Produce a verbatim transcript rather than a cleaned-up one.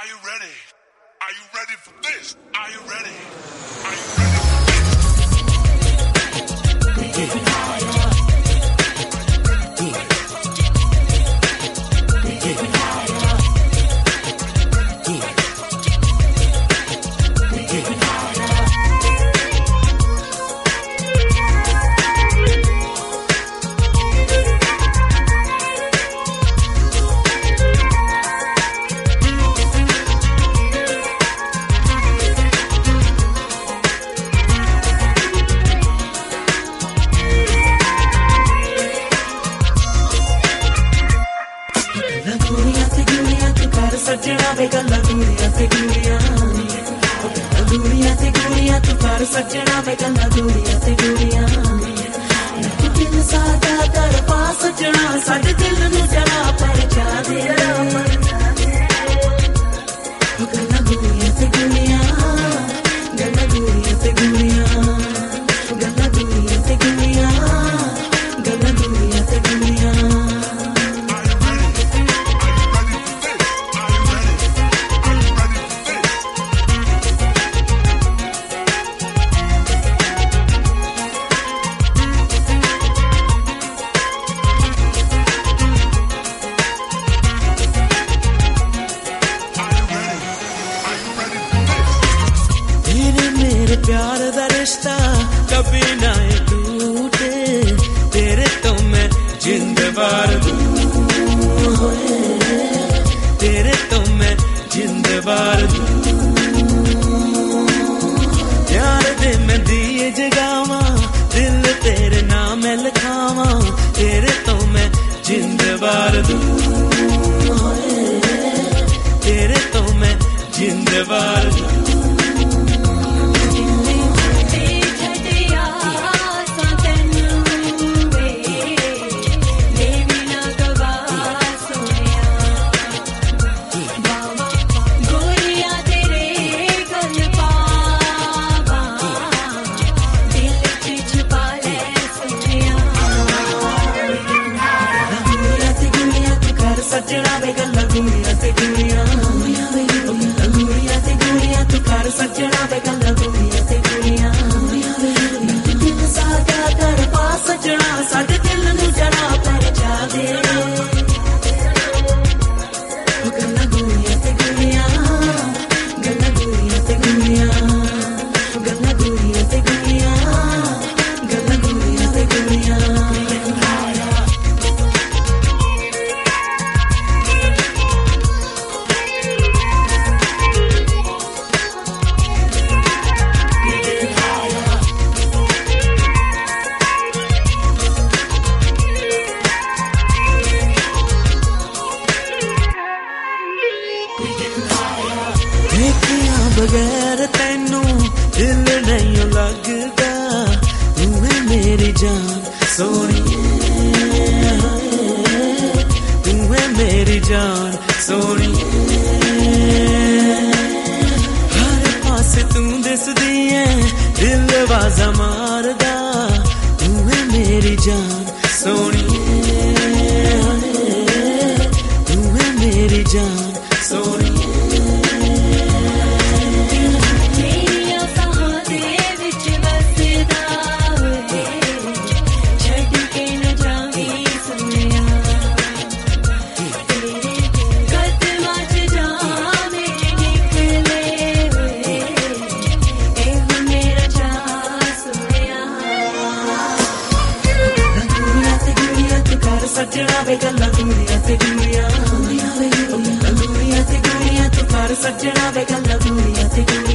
Are you ready? Are you ready for this? Are you ready? Are you ready for सजना वे गल्ला दूरियां ते दूरियां दूरियां ते दूरियां तू कर सजना वे गल्ला दूरियां ते दूरियां दिल सादा तरफा सजना साडे दिल नू जरा पहचा दे गल्ला दूरियां ते दूरियां गल्ला दूरियां ते दूरियां गल्ला दूरियां ते दूरियां गल्ला दूरियां ते दूरियां प्यार दा रिश्ता कभी ना टूटे तेरे तो मैं जिंद वार दूं तेरे तो मैं जिंद वार दूं प्यार दे मैं दिए जगावा दिल तेरे नाम लिखावा तेरे तो मैं जिंद वार दूं तेरे तो मैं जिंद वार दूं सजना वे गल्ला दूरियां ते दूरियां दूरियां ते दूरियां तू कर सजना वे गल्ला दूरियां ते दूरियां दिल सादा तरफा सजना साडे दिल नू जरा पहचा दे गल्ला दूरियां ते दूरियां गल्ला दूरियां ते दूरियां गल्ला दूरियां ते दूरियां गल्ला दूरियां ते दूरियां बगैर तैनू दिल नहीं लगदा तू है मेरी जान सोनिए तू है मेरी जान सोनिए हर पासे तू दिसदी है दिल वाजा मारदा तू है मेरी जान सोनिए तू है मेरी जान सोनिए सजना वे गल्ला दूरियां ते दूरियां दूरियां ते दूरियां तू कर सजना वे गल्ला दूरियां ते दूरियां